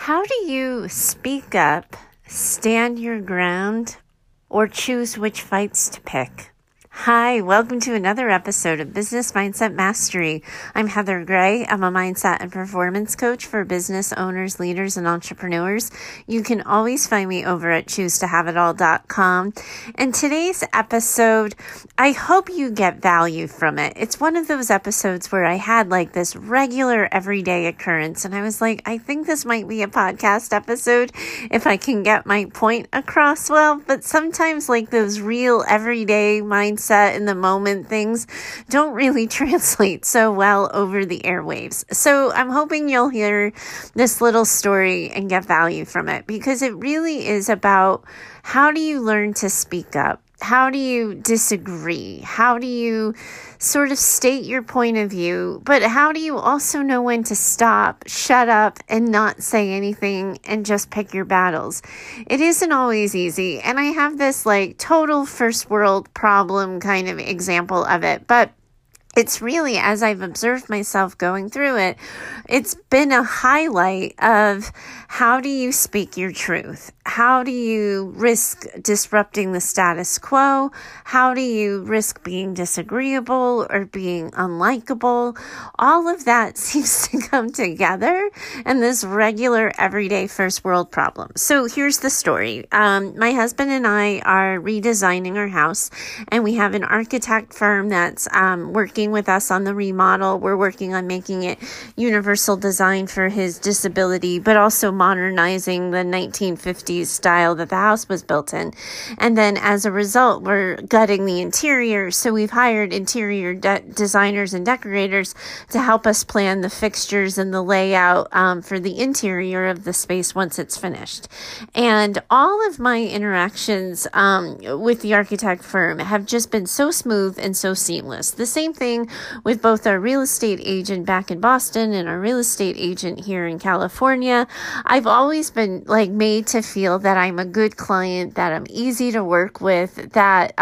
How do you speak up, stand your ground, or choose which fights to pick? Hi, welcome to another episode of Business Mindset Mastery. I'm Heather Gray. I'm a mindset and performance coach for business owners, leaders, and entrepreneurs. You can always find me over at choosetohaveitall.com. And today's episode, I hope you get value from it. It's one of those episodes where I had like this regular everyday occurrence, and I was like, I think this might be a podcast episode if I can get my point across well. But sometimes like those real everyday mindset in the moment things don't really translate so well over the airwaves. So I'm hoping you'll hear this little story and get value from it, because it really is about how do you learn to speak up? How do you disagree? How do you sort of state your point of view? But how do you also know when to stop, shut up, and not say anything and just pick your battles? It isn't always easy. And I have this like total first world problem kind of example of it. But it's really, as I've observed myself going through it, it's been a highlight of how do you speak your truth? How do you risk disrupting the status quo? How do you risk being disagreeable or being unlikable? All of that seems to come together in this regular, everyday first world problem. So here's the story. My husband and I are redesigning our house, and we have an architect firm that's working with us on the remodel. We're working on making it universal design for his disability, but also modernizing the 1950s style that the house was built in. And then as a result, we're gutting the interior. So we've hired interior designers and decorators to help us plan the fixtures and the layout for the interior of the space once it's finished. And all of my interactions with the architect firm have just been so smooth and so seamless. The same thing with both our real estate agent back in Boston and our real estate agent here in California. I've always been like made to feel that I'm a good client, that I'm easy to work with, that,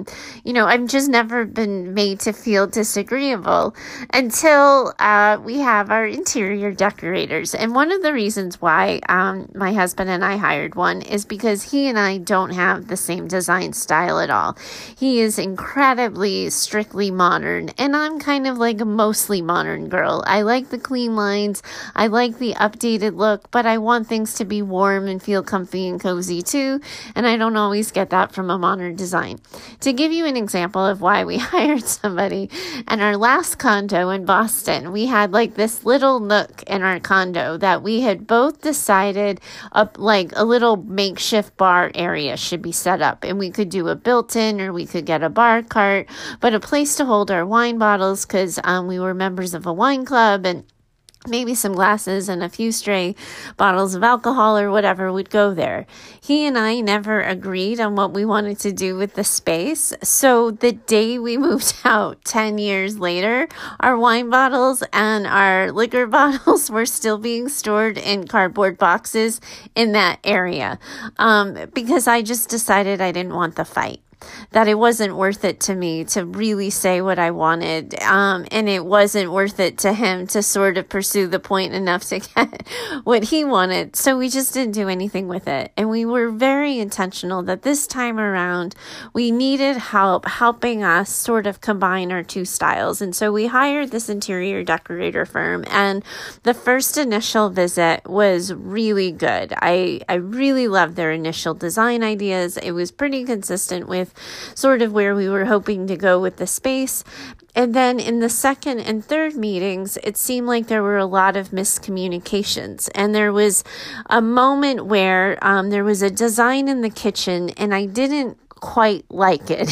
I've just never been made to feel disagreeable until we have our interior decorators. And one of the reasons why my husband and I hired one is because he and I don't have the same design style at all. He is incredibly strictly modern, and I'm kind of like a mostly modern girl. I like the clean lines. I like the updated look, but I want things to be warm and feel comfy and cozy too. And I don't always get that from a modern design. To give you an example of why we hired somebody, in our last condo in Boston, we had like this little nook in our condo that we had both decided like a little makeshift bar area should be set up. And we could do a built-in, or we could get a bar cart, but a place to hold our wine bottles, because we were members of a wine club, and maybe some glasses and a few stray bottles of alcohol or whatever would go there. He and I never agreed on what we wanted to do with the space. So the day we moved out 10 years later, our wine bottles and our liquor bottles were still being stored in cardboard boxes in that area, because I just decided I didn't want the fight, that it wasn't worth it to me to really say what I wanted. And it wasn't worth it to him to sort of pursue the point enough to get what he wanted. So we just didn't do anything with it. And we were very intentional that this time around, we needed help helping us sort of combine our two styles. And so we hired this interior decorator firm. And the first initial visit was really good. I really loved their initial design ideas. It was pretty consistent with sort of where we were hoping to go with the space. And then in the second and third meetings, it seemed like there were a lot of miscommunications. And there was a moment where there was a design in the kitchen, and I didn't quite like it.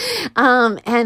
And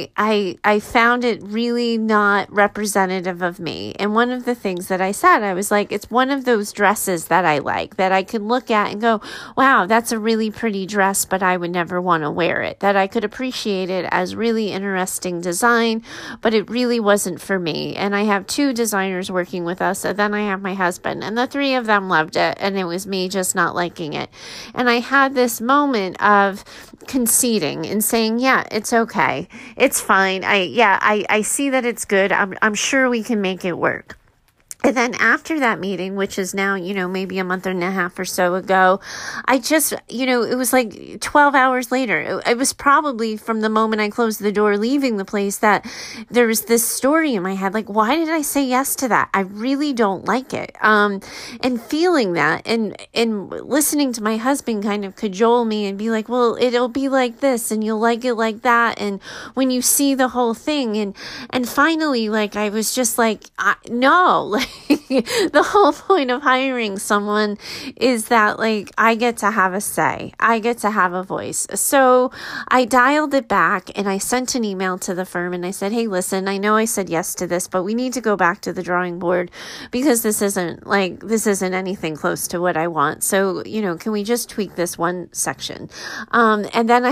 I found it really not representative of me. And one of the things that I said, I was like, it's one of those dresses that I like, that I could look at and go, wow, that's a really pretty dress, but I would never want to wear it. That I could appreciate it as really interesting design, but it really wasn't for me. And I have two designers working with us, and then I have my husband, and the three of them loved it, and it was me just not liking it. And I had this moment of conceding and saying, yeah, it's okay. It's fine. I see that it's good. I'm sure we can make it work. And then after that meeting, which is now, maybe a month and a half or so ago, I just, it was like 12 hours later. It was probably from the moment I closed the door leaving the place that there was this story in my head. Like, why did I say yes to that? I really don't like it. And feeling that and listening to my husband kind of cajole me and be like, well, it'll be like this and you'll like it like that. And when you see the whole thing and finally, like, I was just like, no, like, the whole point of hiring someone is that, like, I get to have a say. I get to have a voice. So I dialed it back and I sent an email to the firm and I said, hey, listen, I know I said yes to this, but we need to go back to the drawing board because this isn't anything close to what I want. So, can we just tweak this one section? And then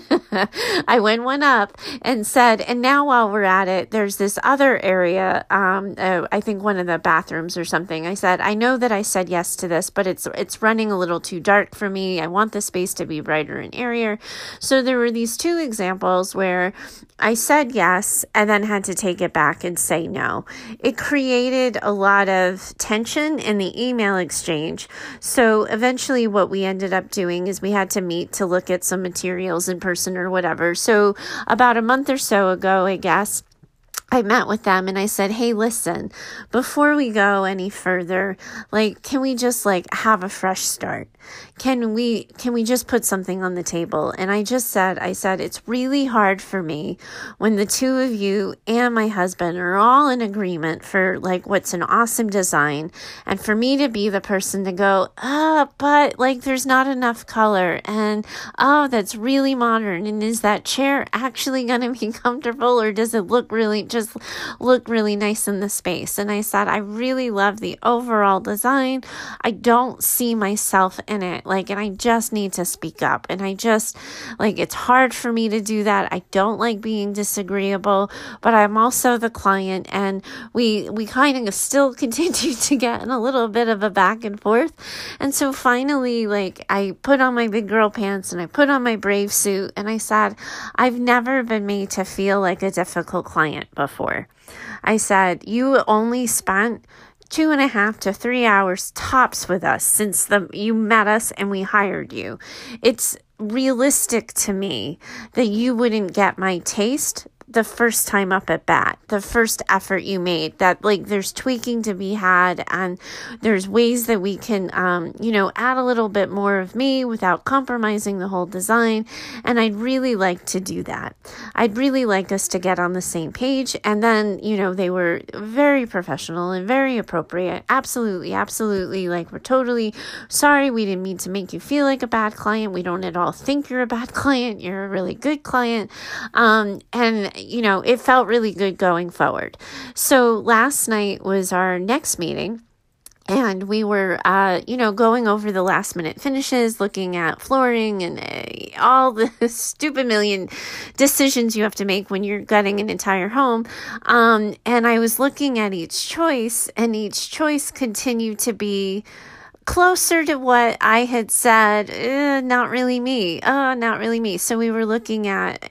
I went one up and said, and now while we're at it, there's this other area, I think one of the bathrooms or something. I said, I know that I said yes to this, but it's running a little too dark for me. I want the space to be brighter and airier. So there were these two examples where I said yes and then had to take it back and say no. It created a lot of tension in the email exchange. So eventually what we ended up doing is we had to meet to look at some materials in person or whatever. So about a month or so ago, I guess, I met with them and I said, hey, listen, before we go any further, like, can we just have a fresh start? Can we just put something on the table? And I said, it's really hard for me when the two of you and my husband are all in agreement for what's an awesome design. And for me to be the person to go, but there's not enough color. And, that's really modern. And is that chair actually going to be comfortable or does it look really nice in the space? And I said, I really love the overall design. I don't see myself in it. And I just need to speak up. And I just, it's hard for me to do that. I don't like being disagreeable, but I'm also the client. And we kind of still continue to get in a little bit of a back and forth. And so finally, I put on my big girl pants and I put on my brave suit and I said, I've never been made to feel like a difficult client before. I said, you only spent 2.5 to 3 hours tops with us since you met us and we hired you. It's realistic to me that you wouldn't get my taste the first time up at bat, the first effort you made, that there's tweaking to be had and there's ways that we can, add a little bit more of me without compromising the whole design. And I'd really like to do that. I'd really like us to get on the same page. And then, they were very professional and very appropriate. Absolutely. Absolutely. We're totally sorry. We didn't mean to make you feel like a bad client. We don't at all think you're a bad client. You're a really good client. And it felt really good going forward. So last night was our next meeting. And we were, going over the last minute finishes, looking at flooring and all the stupid million decisions you have to make when you're gutting an entire home. And I was looking at each choice and each choice continued to be closer to what I had said, not really me. So we were looking at,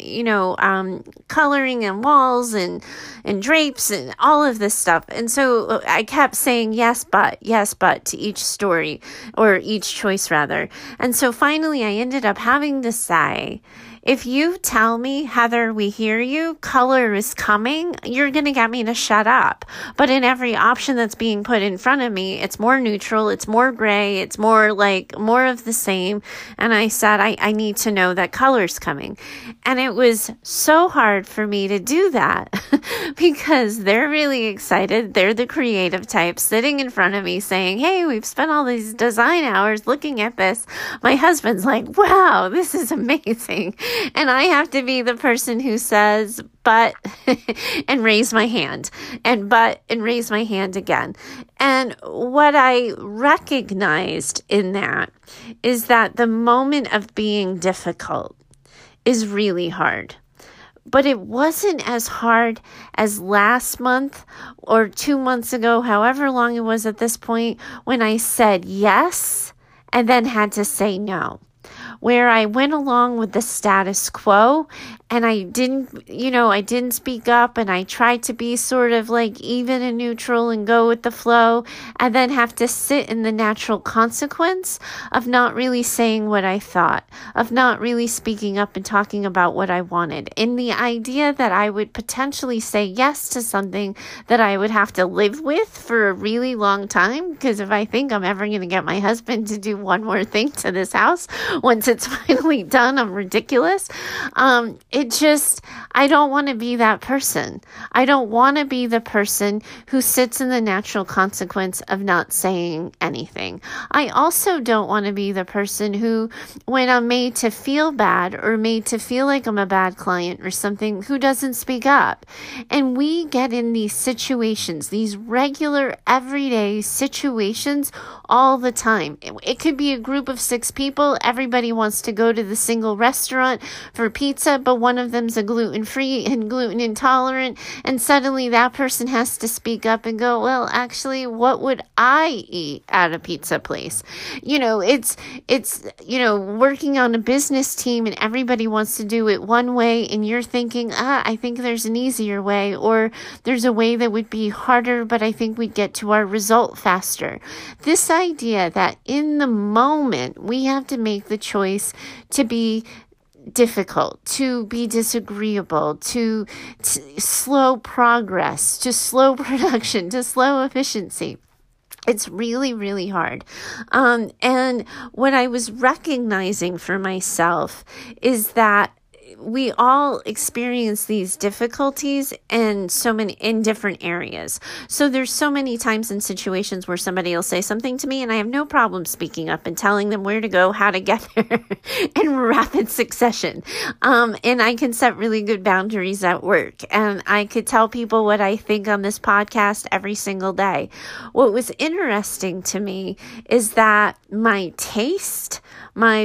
coloring and walls and drapes and all of this stuff. And so I kept saying yes, but to each story or each choice rather. And so finally I ended up having to say, if you tell me, Heather, we hear you, color is coming, you're going to get me to shut up. But in every option that's being put in front of me, it's more neutral, it's more gray, it's more more of the same. And I said, I need to know that color's coming. And it was so hard for me to do that because they're really excited. They're the creative types sitting in front of me saying, hey, we've spent all these design hours looking at this. My husband's like, wow, this is amazing. And I have to be the person who says, but, and raise my hand, and raise my hand again. And what I recognized in that is that the moment of being difficult is really hard. But it wasn't as hard as last month or 2 months ago, however long it was at this point, when I said yes and then had to say no. where I went along with the status quo and I didn't speak up, and I tried to be sort of like even and neutral and go with the flow, and then have to sit in the natural consequence of not really saying what I thought, of not really speaking up and talking about what I wanted. In the idea that I would potentially say yes to something that I would have to live with for a really long time, because if I think I'm ever going to get my husband to do one more thing to this house once it's finally done, I'm ridiculous. I don't want to be that person. I don't want to be the person who sits in the natural consequence of not saying anything. I also don't want to be the person who, when I'm made to feel bad or made to feel like I'm a bad client or something, who doesn't speak up. And we get in these situations, these regular, everyday situations all the time. It could be a group of 6 people. Everybody wants to go to the single restaurant for pizza, but one of them's a gluten-free and gluten intolerant, and suddenly that person has to speak up and go, well, actually, what would I eat at a pizza place? It's working on a business team and everybody wants to do it one way, and you're thinking, I think there's an easier way, or there's a way that would be harder, but I think we'd get to our result faster. This idea that in the moment we have to make the choice to be difficult, to be disagreeable, to slow progress, to slow production, to slow efficiency. It's really, really hard. And what I was recognizing for myself is that we all experience these difficulties in different areas. So there's so many times in situations where somebody will say something to me and I have no problem speaking up and telling them where to go, how to get there in rapid succession. And I can set really good boundaries at work, and I could tell people what I think on this podcast every single day. What was interesting to me is that my taste, my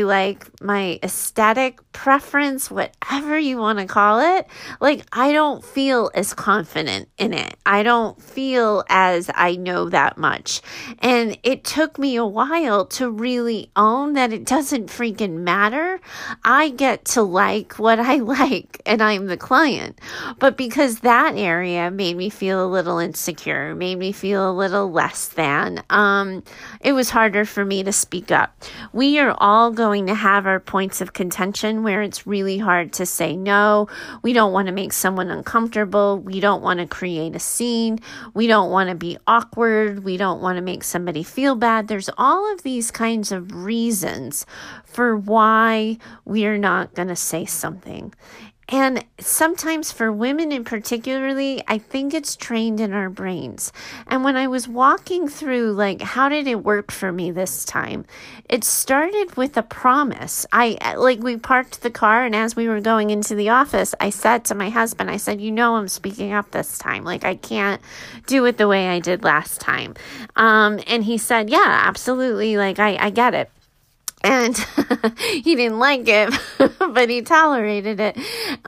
aesthetic preference, whatever you want to call it, I don't feel as confident in it. I don't feel as I know that much. And it took me a while to really own that it doesn't freaking matter. I get to like what I like, and I'm the client. But because that area made me feel a little insecure, made me feel a little less than, it was harder for me to speak up. We are all going to have our points of contention where it's really hard to say no. We don't want to make someone uncomfortable. We don't want to create a scene. We don't want to be awkward. We don't want to make somebody feel bad. There's all of these kinds of reasons for why we are not going to say something. And sometimes for women in particularly, I think it's trained in our brains. And when I was walking through, how did it work for me this time? It started with a promise. We parked the car, and as we were going into the office, I said to my husband, I said, I'm speaking up this time. I can't do it the way I did last time. And he said, yeah, absolutely. I get it. And he didn't like it, but he tolerated it.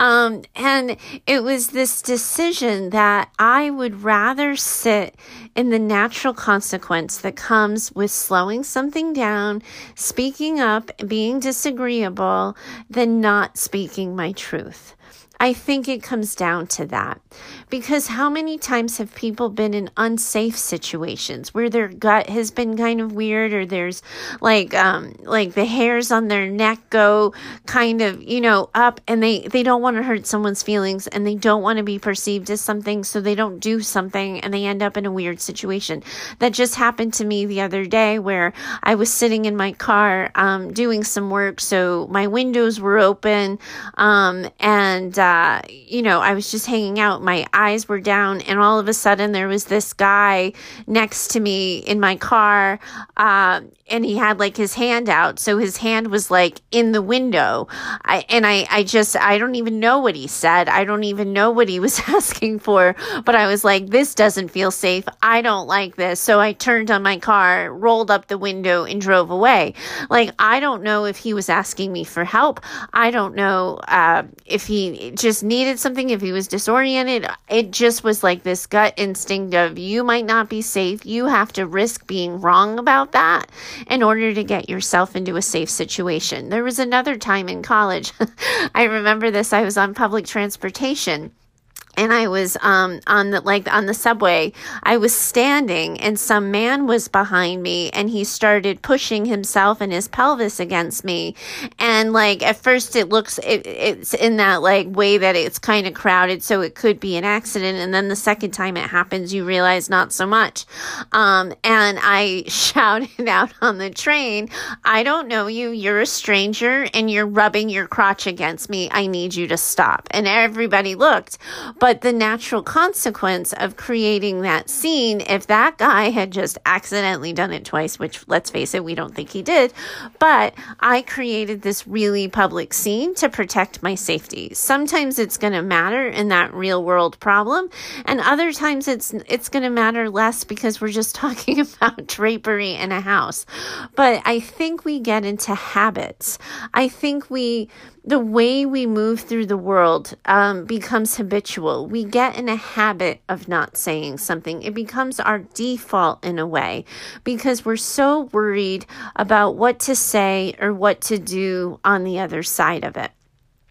And it was this decision that I would rather sit in the natural consequence that comes with slowing something down, speaking up, being disagreeable, than not speaking my truth. I think it comes down to that, because how many times have people been in unsafe situations where their gut has been kind of weird, or there's the hairs on their neck go kind of, up, and they don't want to hurt someone's feelings, and they don't want to be perceived as something, so they don't do something, and they end up in a weird situation. That just happened to me the other day, where I was sitting in my car doing some work, so my windows were open, I was just hanging out, my eyes were down, and all of a sudden there was this guy next to me in my car, and he had his hand out. So his hand was in the window. I don't even know what he said. I don't even know what he was asking for, but I was like, this doesn't feel safe. I don't like this. So I turned on my car, rolled up the window, and drove away. I don't know if he was asking me for help. I don't know if he just needed something, if he was disoriented, it just was like this gut instinct of, you might not be safe. You have to risk being wrong about that in order to get yourself into a safe situation. There was another time in college, I remember this, I was on public transportation. And I was on the subway. I was standing, and some man was behind me, and he started pushing himself and his pelvis against me. And like at first, it's in that like way that it's kind of crowded, so it could be an accident. And then the second time it happens, you realize not so much. And I shouted out on the train, "I don't know you. You're a stranger, and you're rubbing your crotch against me. I need you to stop." And everybody looked. But the natural consequence of creating that scene, if that guy had just accidentally done it twice, which let's face it, we don't think he did, but I created this really public scene to protect my safety. Sometimes it's going to matter in that real world problem, and other times it's going to matter less because we're just talking about drapery in a house. But I think we get into habits. I think the way we move through the world becomes habitual. We get in a habit of not saying something. It becomes our default in a way because we're so worried about what to say or what to do on the other side of it.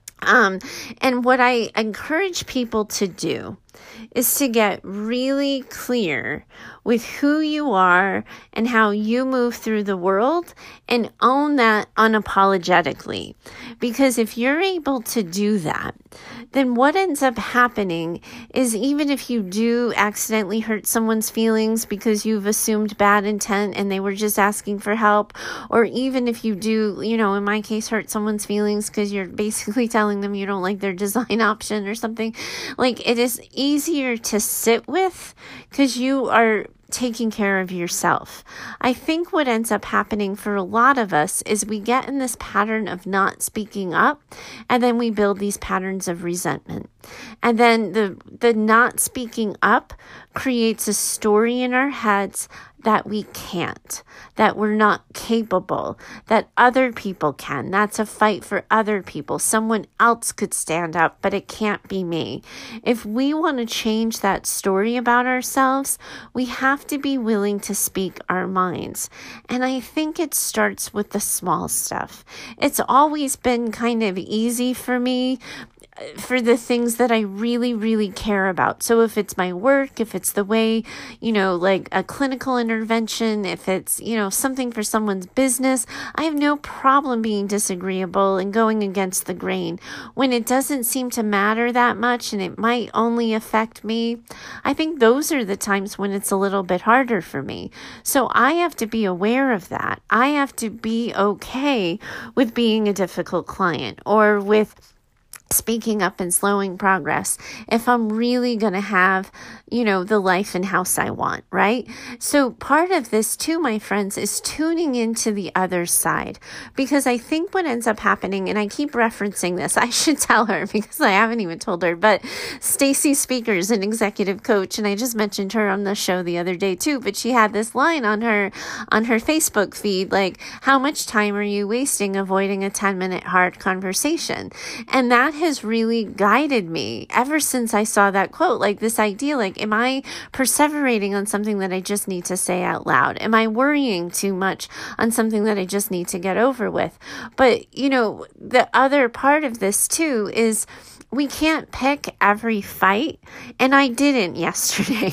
And what I encourage people to do is to get really clear with who you are and how you move through the world and own that unapologetically. Because if you're able to do that, then what ends up happening is even if you do accidentally hurt someone's feelings because you've assumed bad intent and they were just asking for help, or even if you do, in my case, hurt someone's feelings because you're basically telling them you don't like their design option or something, like it is easier to sit with because you are taking care of yourself. I think what ends up happening for a lot of us is we get in this pattern of not speaking up, and then we build these patterns of resentment. And then the not speaking up creates a story in our heads that we can't, that we're not capable, that other people can. That's a fight for other people. Someone else could stand up, but it can't be me. If we want to change that story about ourselves, we have to be willing to speak our minds. And I think it starts with the small stuff. It's always been kind of easy for me for the things that I really, really care about. So if it's my work, if it's the way, like a clinical intervention, if it's, something for someone's business, I have no problem being disagreeable and going against the grain. When it doesn't seem to matter that much and it might only affect me, I think those are the times when it's a little bit harder for me. So I have to be aware of that. I have to be okay with being a difficult client or with speaking up and slowing progress if I'm really going to have, the life and house I want, right? So part of this too, my friends, is tuning into the other side, because I think what ends up happening, and I keep referencing this, I should tell her because I haven't even told her, but Stacy Speaker is an executive coach, and I just mentioned her on the show the other day too, but she had this line on her Facebook feed, like, how much time are you wasting avoiding a 10-minute hard conversation? And that has really guided me ever since I saw that quote, like this idea, like, am I perseverating on something that I just need to say out loud? Am I worrying too much on something that I just need to get over with? But, the other part of this too is we can't pick every fight. And I didn't yesterday.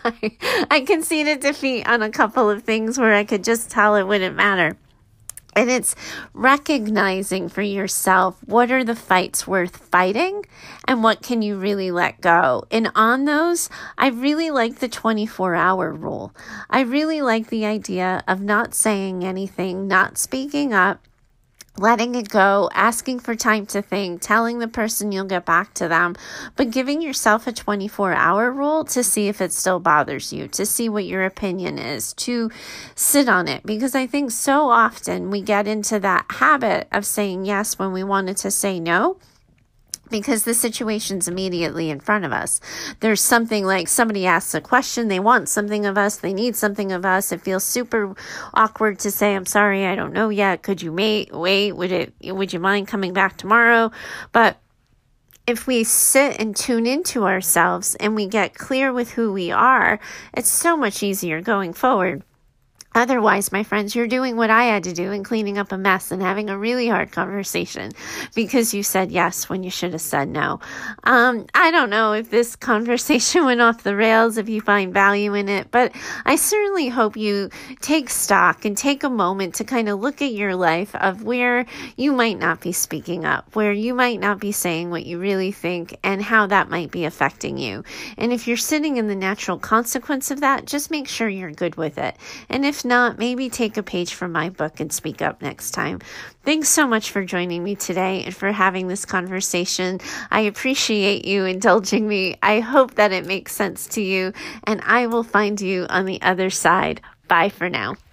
I conceded defeat on a couple of things where I could just tell it wouldn't matter. And it's recognizing for yourself, what are the fights worth fighting and what can you really let go? And on those, I really like the 24-hour rule. I really like the idea of not saying anything, not speaking up, letting it go, asking for time to think, telling the person you'll get back to them, but giving yourself a 24-hour rule to see if it still bothers you, to see what your opinion is, to sit on it. Because I think so often we get into that habit of saying yes when we wanted to say no, because the situation's immediately in front of us. There's something like somebody asks a question, they want something of us, they need something of us. It feels super awkward to say, I'm sorry, I don't know yet. Could you wait? Would you mind coming back tomorrow? But if we sit and tune into ourselves and we get clear with who we are, it's so much easier going forward. Otherwise, my friends, you're doing what I had to do and cleaning up a mess and having a really hard conversation because you said yes when you should have said no. I don't know if this conversation went off the rails, if you find value in it, but I certainly hope you take stock and take a moment to kind of look at your life of where you might not be speaking up, where you might not be saying what you really think, and how that might be affecting you. And if you're sitting in the natural consequence of that, just make sure you're good with it. And if not, maybe take a page from my book and speak up next time. Thanks so much for joining me today and for having this conversation. I appreciate you indulging me. I hope that it makes sense to you, and I will find you on the other side. Bye for now.